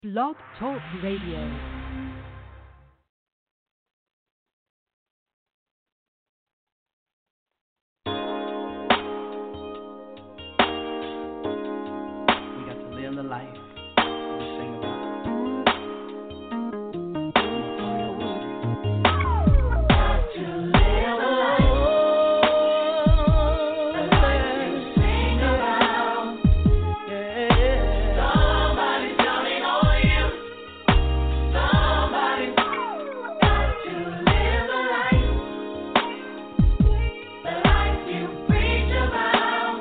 Blog Talk Radio. We got to live the life we sing about. Got to live the life, the life you sing about. Yeah. Somebody's counting on you. Somebody got to live the life you preach about.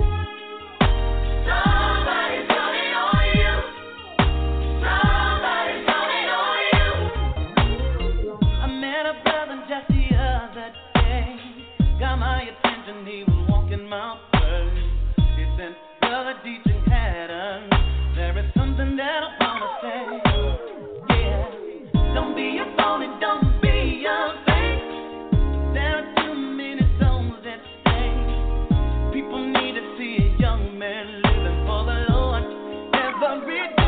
Somebody's counting on you. Somebody's counting on you. I met a brother just the other day. Got my attention, he was walking my way. He said, "Brother teaching pattern. There is something that I wanna say. Yeah, don't be a phony, don't be a fake. There are too many souls at stake. People need to see a young man living for the Lord every day.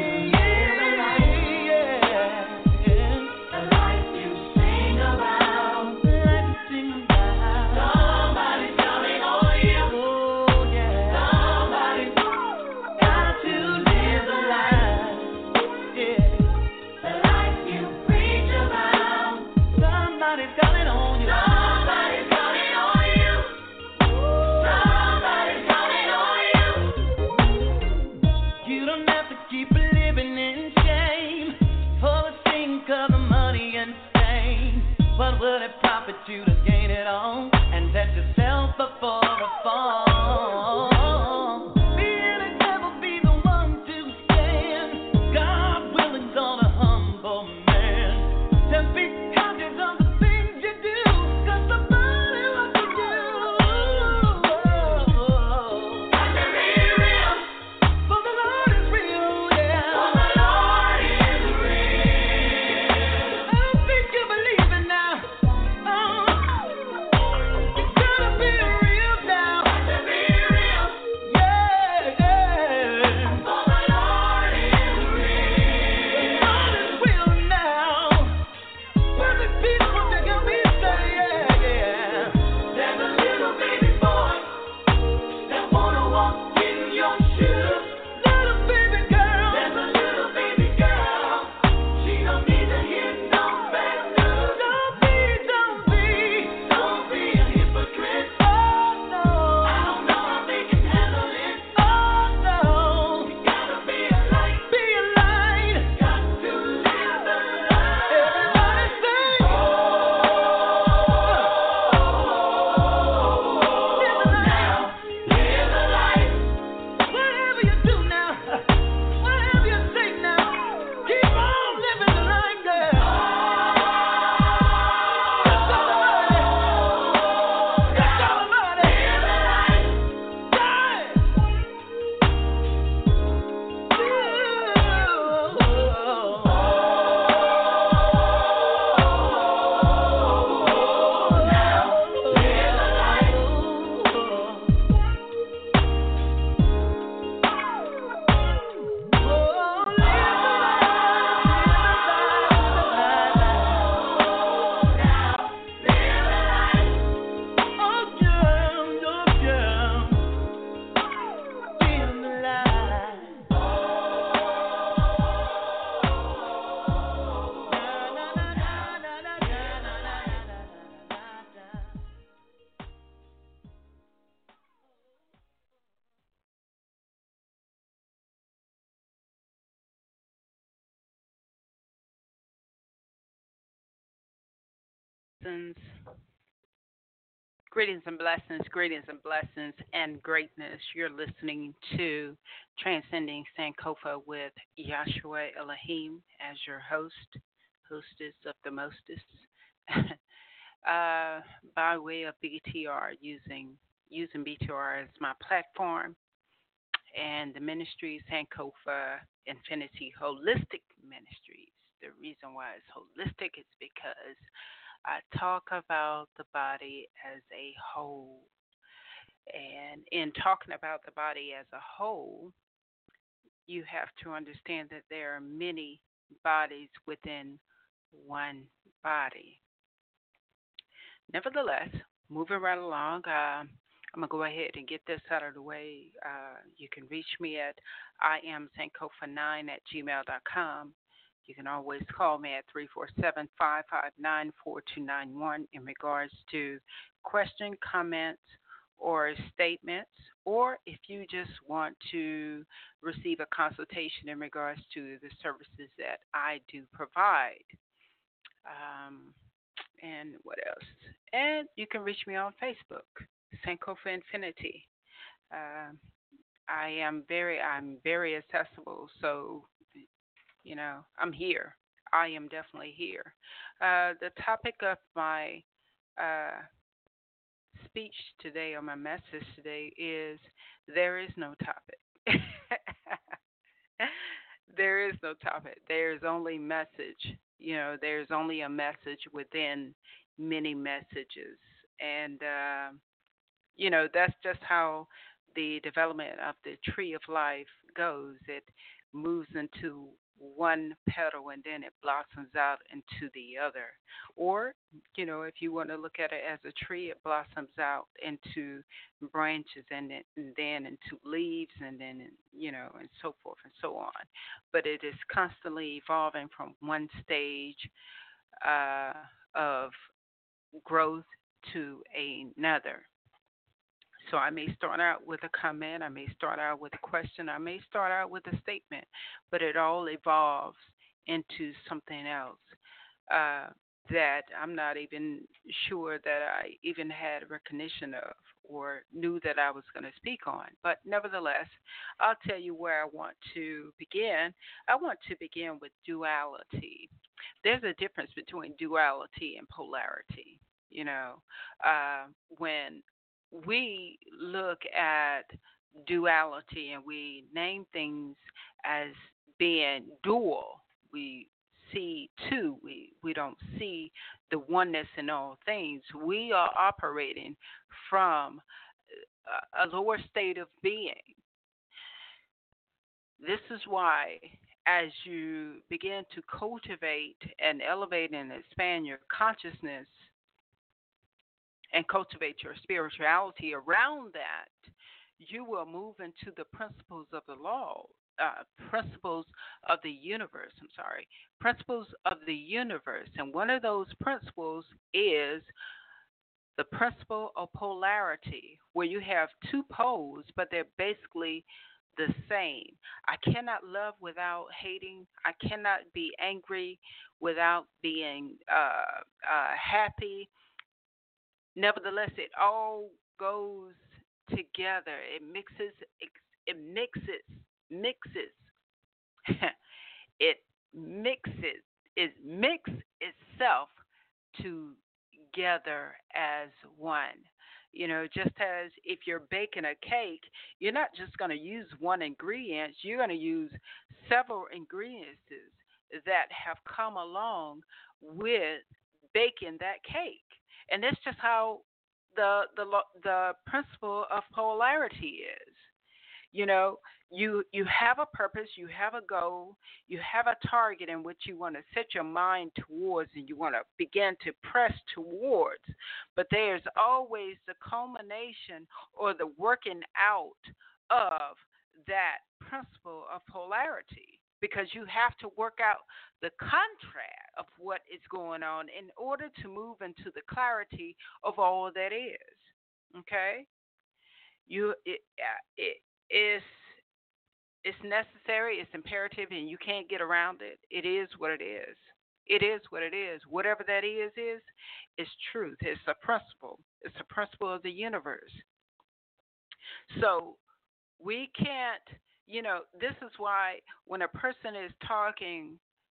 The life you sing about. The life you sing about. Somebody's counting on you. Oh, yeah. Somebody's got to live the life. Yeah. The life you preach about. Somebody's counting on you. Somebody's counting on you. Somebody's counting on you. You don't have to keep living in shame for the sake of the money and fame. What would it profit you to gain it all and set yourself before a fall? Be an example, be the one to stand. God willing's on a humble man. Just be conscious of the things you do, 'cause somebody wants to do. Got to be real, for the Lord is real, yeah. For the Lord is real. I don't think you believe it now. You gotta be real now. Got to be real, yeah, yeah. For the Lord is real. The Lord is real now. Perfect peace will make your peace stay, yeah, yeah. There's a little baby boy that wanna walk in your shoes. Little baby girl. There's a little baby girl. She don't need to hear no bad news. Don't be a hypocrite. Oh no. I don't know how they can handle it. Oh no. You gotta be a light. Be a light. Got to live the life. Everybody say, live the life. Whatever you do now, whatever you say now, keep on living the life, girl. That's all about it. That's all about it. Live the life. Blessings, greetings and blessings, greetings and blessings, and greatness. You're listening to Transcending Sankofa with Yahshua Elohim as your hostess of the mostest, by way of BTR, using BTR as my platform, and the ministry Sankofa Infinity Holistic Ministries. The reason why it's holistic is because I talk about the body as a whole. And in talking about the body as a whole, you have to understand that there are many bodies within one body. Nevertheless, moving right along, I'm going to go ahead and get this out of the way. You can reach me at iamsankofa9 at gmail.com. You can always call me at 347-559-4291 in regards to question, comments, or statements, or if you just want to receive a consultation in regards to the services that I do provide. Um, and what else? And you can reach me on Facebook, Sankofa Infinity. Uh, I'm very accessible, so I'm here. I am definitely here. The topic of my uh, speech today, or my message today, is there is no topic. There is no topic. There's only message. There's only a message within many messages. And, that's just how the development of the tree of life goes. It moves into one petal and then it blossoms out into the other. Or, if you want to look at it as a tree, it blossoms out into branches and then into leaves and then, and so forth and so on. But it is constantly evolving from one stage uh, of growth to another. So I may start out with a comment, I may start out with a question, I may start out with a statement, but it all evolves into something else uh, that I'm not even sure that I even had recognition of or knew that I was going to speak on. But nevertheless, I'll tell you where I want to begin. I want to begin with duality. There's a difference between duality and polarity. When we look at duality and we name things as being dual, we see two. We don't see the oneness in all things. We are operating from a lower state of being. This is why, as you begin to cultivate and elevate and expand your consciousness and cultivate your spirituality around that, you will move into the principles of the law, principles of the universe. Principles of the universe. And one of those principles is the principle of polarity, where you have two poles, but they're basically the same. I cannot love without hating. I cannot be angry without being happy. Nevertheless, it all goes together. It mixes. It mixes. It mixes. It mixes itself together as one. Just as if you're baking a cake, you're not just going to use one ingredient. You're going to use several ingredients that have come along with baking that cake. And that's just how the principle of polarity is. You have a purpose, you have a goal, you have a target in which you want to set your mind towards and you want to begin to press towards. But there's always the culmination or the working out of that principle of polarity, because you have to work out the contrast of what is going on in order to move into the clarity of all that is. Okay? It's necessary, it's imperative, and you can't get around it. It is what it is. It is what it is. Whatever that is truth. It's a principle. It's a principle of the universe. So we can't, this is why when a person is talking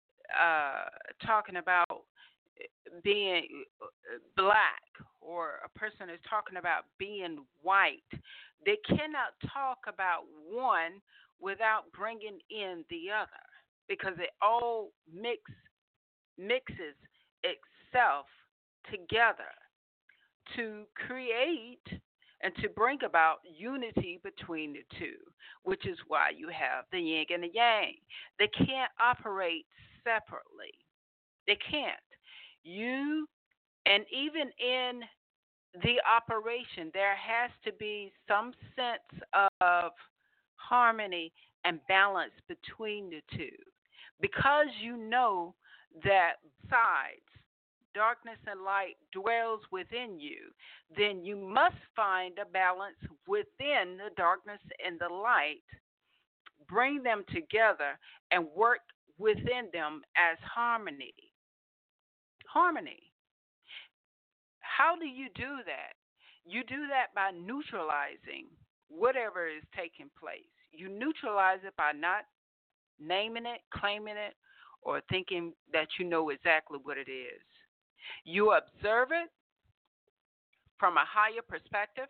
about being black, or a person is talking about being white, they cannot talk about one without bringing in the other, because it all mixes itself together to create and to bring about unity between the two, which is why you have the yin and the yang. They can't operate separately. They can't. You, and even in the operation, there has to be some sense of harmony and balance between the two. Because you know that sides, darkness and light, dwells within you, then you must find a balance within the darkness and the light, bring them together, and work within them as harmony. Harmony. How do you do that? You do that by neutralizing whatever is taking place. You neutralize it by not naming it, claiming it, or thinking that you know exactly what it is. You observe it from a higher perspective,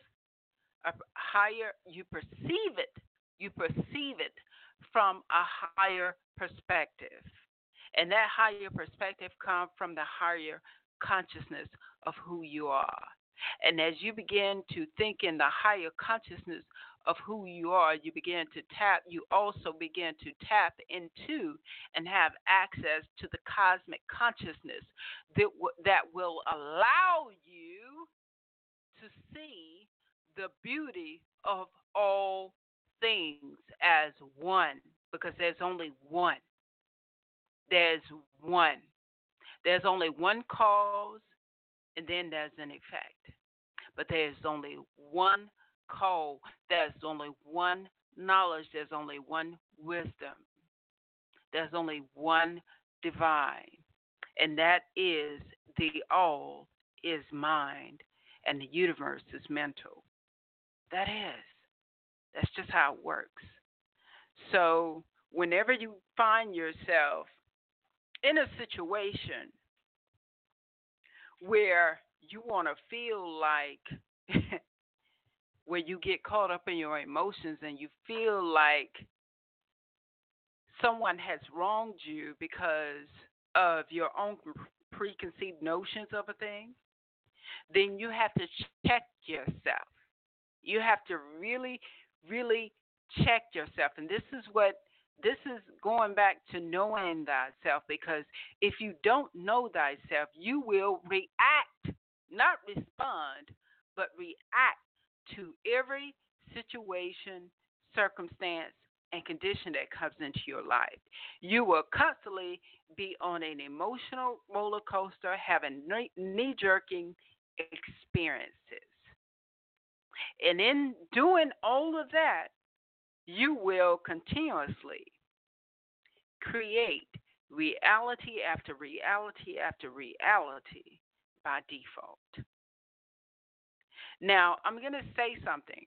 you perceive it. You perceive it from a higher perspective. And that higher perspective comes from the higher consciousness of who you are. And as you begin to think in the higher consciousness of who you are, you also begin to tap into and have access to the cosmic consciousness that will allow you to see the beauty of all things as one, because there's only one. There's one. There's only one cause, and then there's an effect. But there's only one call. There's only one knowledge. There's only one wisdom. There's only one divine. And that is the all is mind, and the universe is mental. That is. That's just how it works. So whenever you find yourself in a situation where you want to feel like, where you get caught up in your emotions and you feel like someone has wronged you because of your own preconceived notions of a thing, then you have to check yourself. You have to really, really check yourself. And this is going back to knowing thyself, because if you don't know thyself, you will react, not respond, but react to every situation, circumstance, and condition that comes into your life. You will constantly be on an emotional roller coaster, having knee-jerking experiences. And in doing all of that, you will continuously create reality after reality after reality by default. Now, I'm going to say something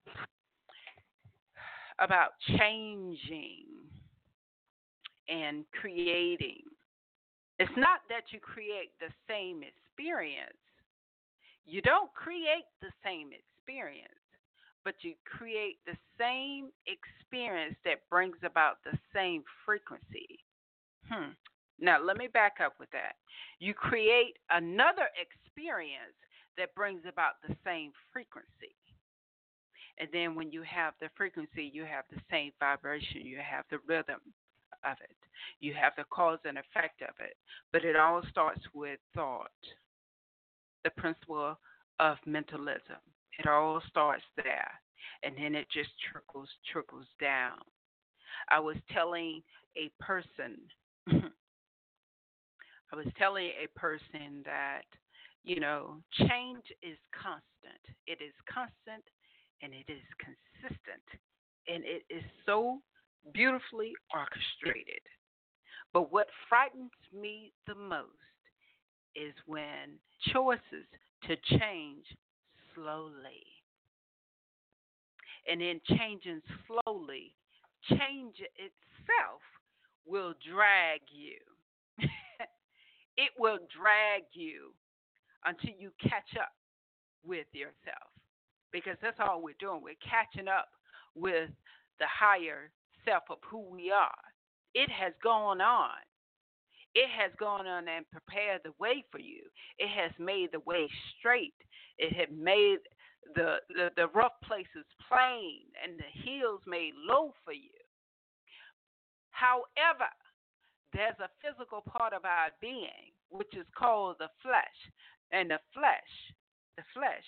about changing and creating. It's not that you create the same experience. You don't create the same experience, but you create the same experience that brings about the same frequency. Now, let me back up with that. You create another experience that brings about the same frequency. And then when you have the frequency, you have the same vibration, you have the rhythm of it, you have the cause and effect of it. But it all starts with thought, the principle of mentalism. It all starts there, and then it just trickles down. I was telling a person that, change is constant. It is constant, and it is consistent, and it is so beautifully orchestrated. But what frightens me the most is when choices to change slowly. And in changing slowly, change itself will drag you. It will drag you until you catch up with yourself. Because that's all we're doing. We're catching up with the higher self of who we are. It has gone on. It has gone on and prepared the way for you. It has made the way straight. It has made the rough places plain and the hills made low for you. However, there's a physical part of our being which is called the flesh. And the flesh,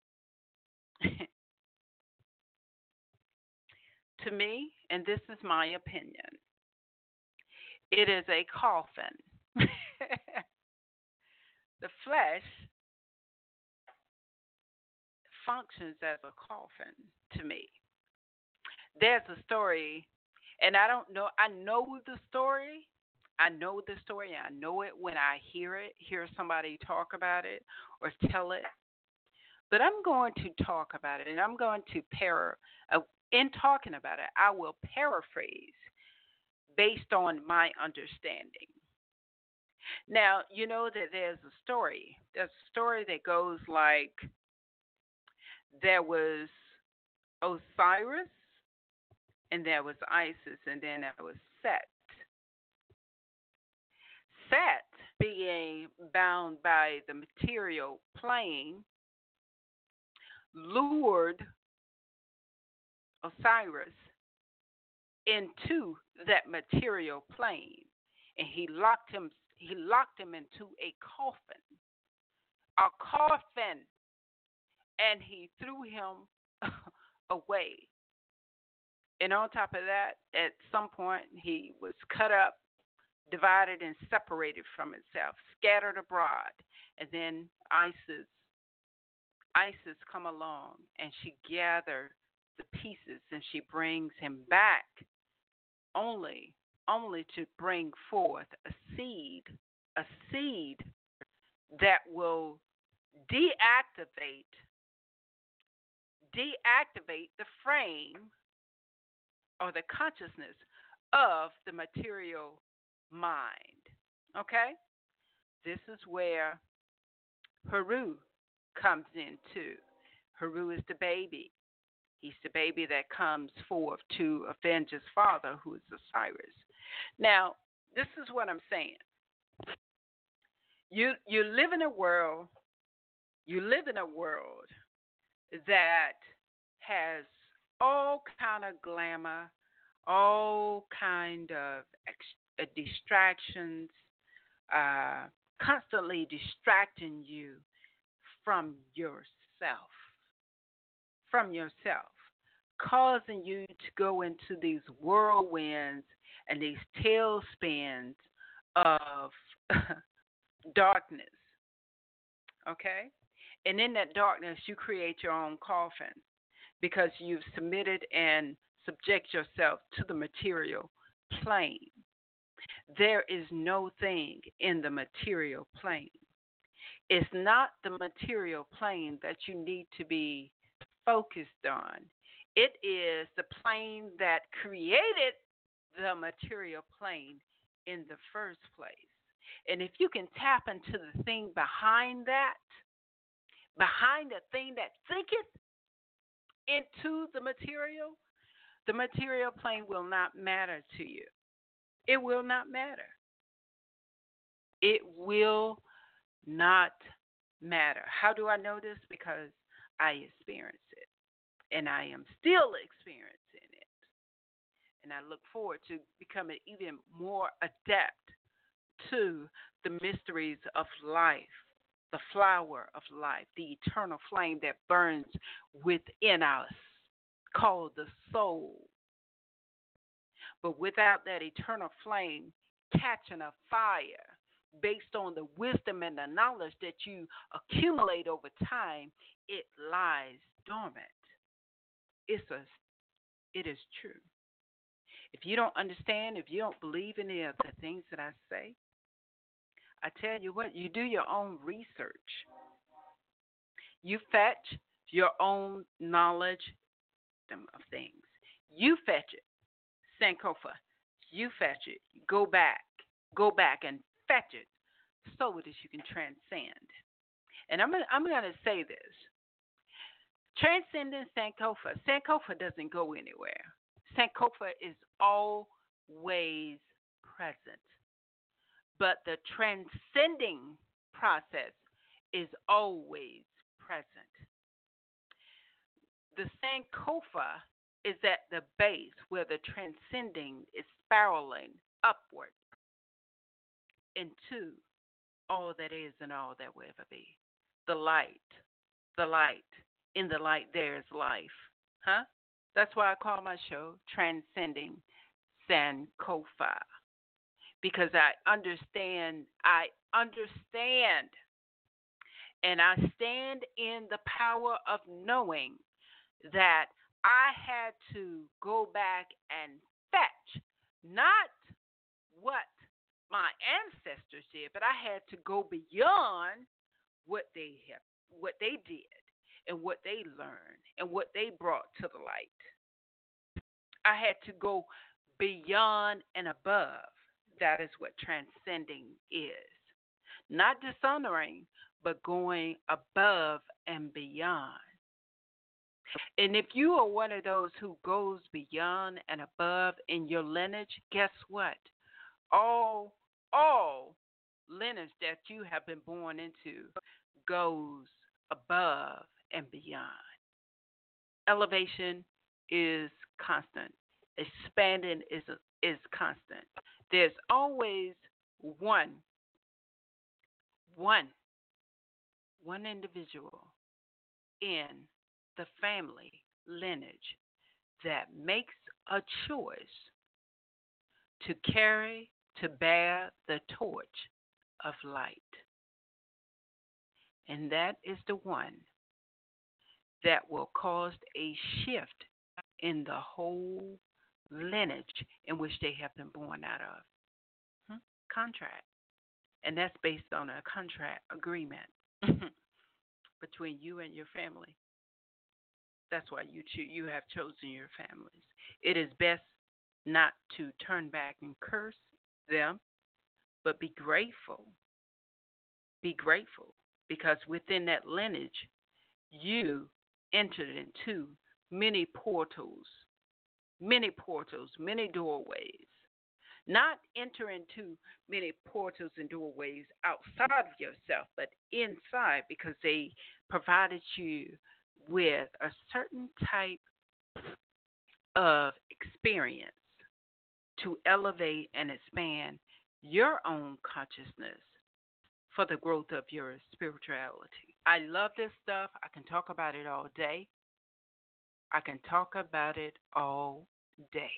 to me, and this is my opinion, it is a coffin. The flesh functions as a coffin to me. There's a story, and I don't know, I know the story. I know the story, and I know it when I hear somebody talk about it or tell it. But I'm going to talk about it, and I'm going to in talking about it, I will paraphrase based on my understanding. Now, you know that there's a story. There's a story that goes like there was Osiris, and there was Isis, and then there was Set. Set, being bound by the material plane, lured Osiris into that material plane, and he locked him into a coffin, and he threw him away. And on top of that, at some point, he was cut up, divided and separated from itself, scattered abroad. And then Isis come along, and she gathered the pieces, and she brings him back only to bring forth a seed that will deactivate the frame or the consciousness of the material mind. Okay? This is where Heru comes into. Heru is the baby. He's the baby that comes forth to avenge his father, who is Osiris. Now, this is what I'm saying. You live in a world that has all kind of glamour, all kind of distractions, constantly distracting you from yourself, causing you to go into these whirlwinds and these tailspins of darkness, okay? And in that darkness, you create your own coffin because you've submitted and subject yourself to the material plane. There is no thing in the material plane. It's not the material plane that you need to be focused on. It is the plane that created the material plane in the first place. And if you can tap into the thing behind that, behind the thing that thinketh into the material plane will not matter to you. It will not matter. It will not matter. How do I know this? Because I experienced it, and I am still experiencing it. And I look forward to becoming even more adept to the mysteries of life, the flower of life, the eternal flame that burns within us, called the soul. But without that eternal flame catching a fire based on the wisdom and the knowledge that you accumulate over time, it lies dormant. It is true. If you don't understand, if you don't believe any of the things that I say, I tell you what, you do your own research. You fetch your own knowledge of things. You fetch it. Sankofa, you fetch it. Go back and fetch it so that you can transcend. And I'm going to say this. Transcending Sankofa doesn't go anywhere. Sankofa is always present. But the transcending process is always present. The Sankofa is at the base where the transcending is spiraling upward into all that is and all that will ever be. The light, the light. In the light, there is life. Huh? That's why I call my show Transcending Sankofa. Because I understand, and I stand in the power of knowing that I had to go back and fetch not what my ancestors did, but I had to go beyond what they did, and what they learned, and what they brought to the light. I had to go beyond and above. That is what transcending is. Not dishonoring, but going above and beyond. And if you are one of those who goes beyond and above in your lineage, guess what? All lineage that you have been born into goes above and beyond. Elevation is constant. Expanding is constant. There's always one individual in the family lineage that makes a choice to bear the torch of light. And that is the one that will cause a shift in the whole lineage in which they have been born out of. Contract. And that's based on a contract agreement between you and your family. That's why you have chosen your families. It is best not to turn back and curse them, but be grateful. Be grateful because within that lineage, you entered into many portals, many doorways. Not enter into many portals and doorways outside of yourself, but inside because they provided you with a certain type of experience to elevate and expand your own consciousness for the growth of your spirituality. I love this stuff. I can talk about it all day. I can talk about it all day.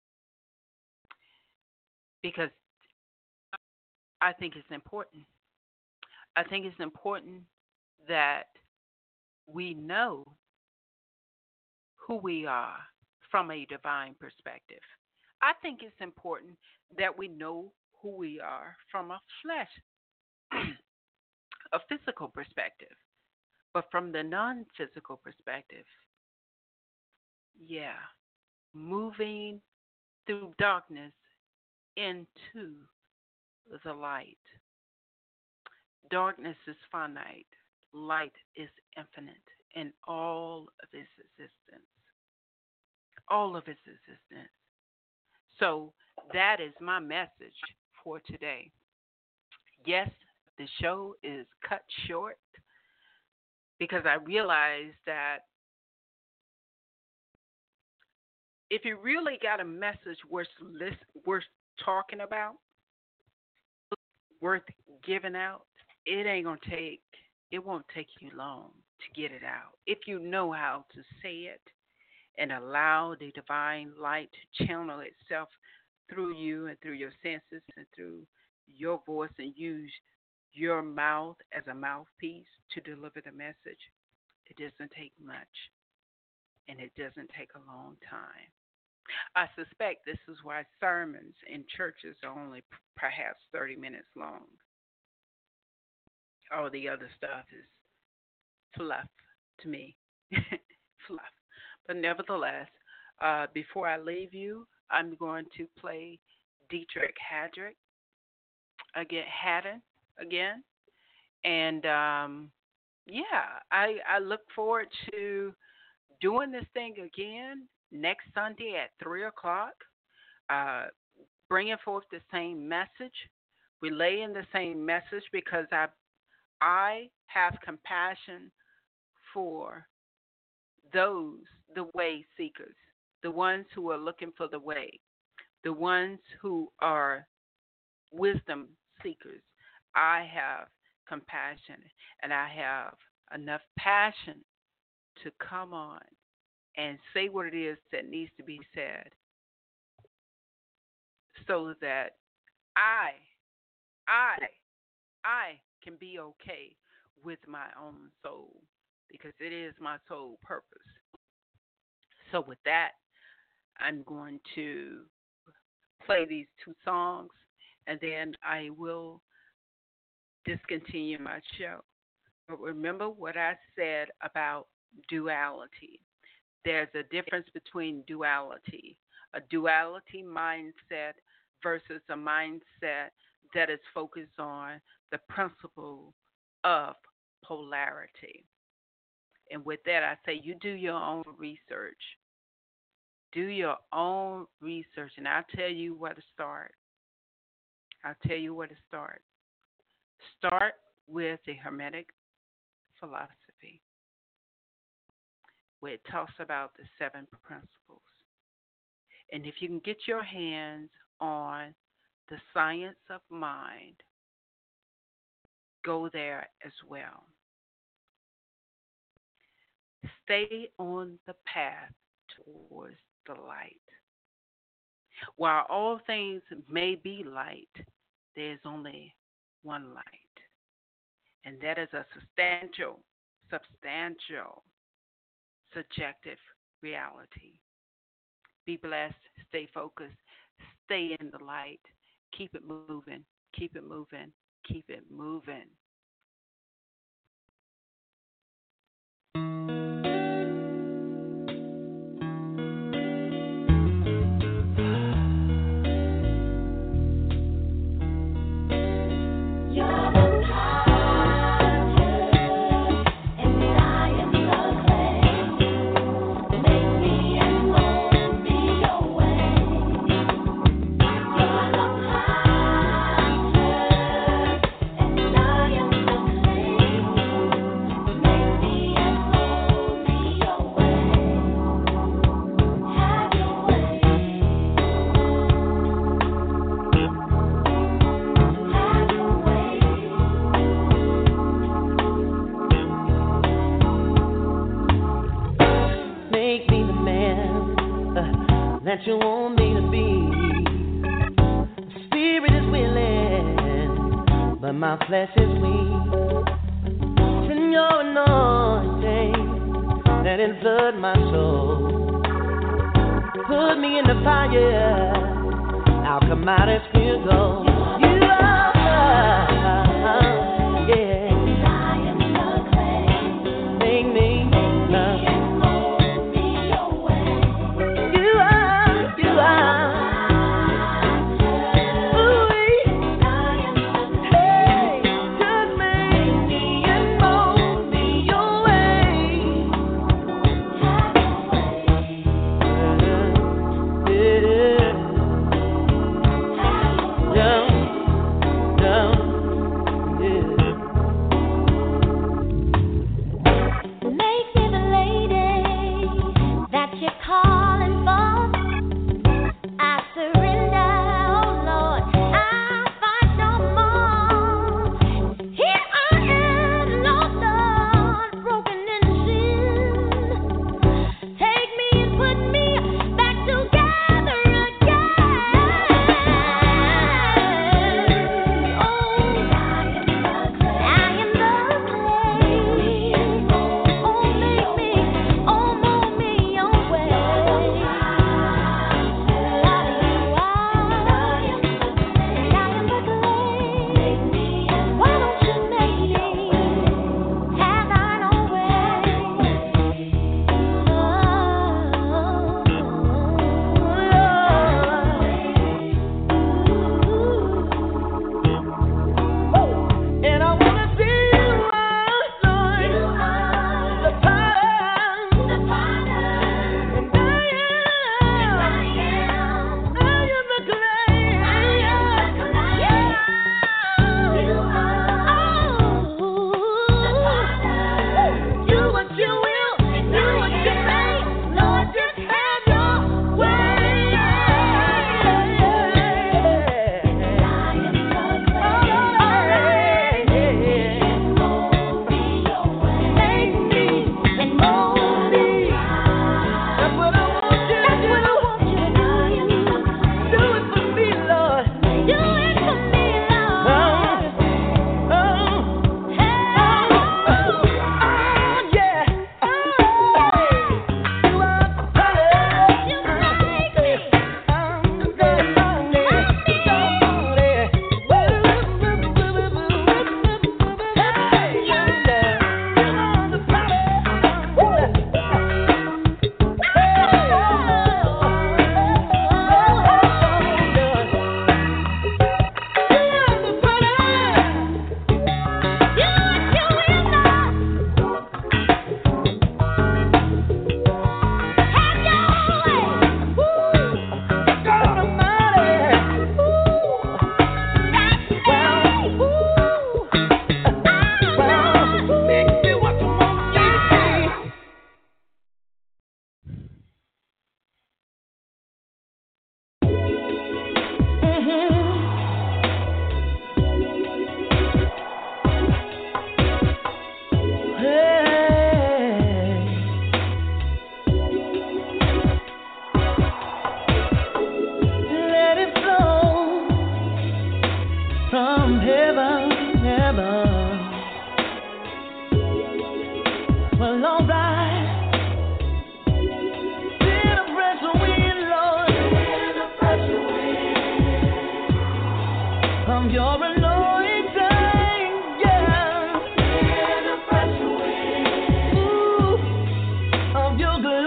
Because I think it's important. I think it's important that we know who we are from a divine perspective. I think it's important that we know who we are from a flesh, a physical perspective. But from the non-physical perspective, yeah, moving through darkness into the light. Darkness is finite. Light is infinite in all of its existence. All of its existence. So that is my message for today. Yes, the show is cut short because I realized that if you really got a message worth talking about, worth giving out, it won't take you long to get it out. If you know how to say it and allow the divine light to channel itself through you and through your senses and through your voice and use your mouth as a mouthpiece to deliver the message, it doesn't take much and it doesn't take a long time. I suspect this is why sermons in churches are only perhaps 30 minutes long. All the other stuff is fluff to me. Fluff. But nevertheless, before I leave you, I'm going to play Dietrich Haddon again. And I look forward to doing this thing again next Sunday at 3 o'clock, bringing forth the same message, relaying the same message because I have compassion for those, the way seekers, the ones who are looking for the way, the ones who are wisdom seekers. I have compassion and I have enough passion to come on and say what it is that needs to be said so that I can be okay with my own soul because it is my sole purpose. So with that, I'm going to play these two songs and then I will discontinue my show. But remember what I said about duality. There's a difference between duality, a duality mindset versus a mindset that is focused on the principle of polarity. And with that, I say you do your own research. Do your own research, and I'll tell you where to start. Start with the Hermetic philosophy, where it talks about the 7 principles. And if you can get your hands on the science of mind, go there as well. Stay on the path towards the light. While all things may be light, there's only one light. And that is a substantial, subjective reality. Be blessed, stay focused, stay in the light, keep it moving, keep it moving, keep it moving. That you want me to be. The spirit is willing, but my flesh is weak. Send your anointing, let it flood my soul. Put me in the fire, I'll come out as pure gold. You are, yeah. Make me love. Yeah. from heaven, heaven. Well, alright. Send a fresh wind, Lord. Send a fresh wind from your anointing, yeah. Send a fresh wind, ooh, of your glory.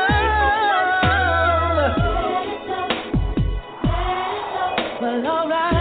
Well, alright.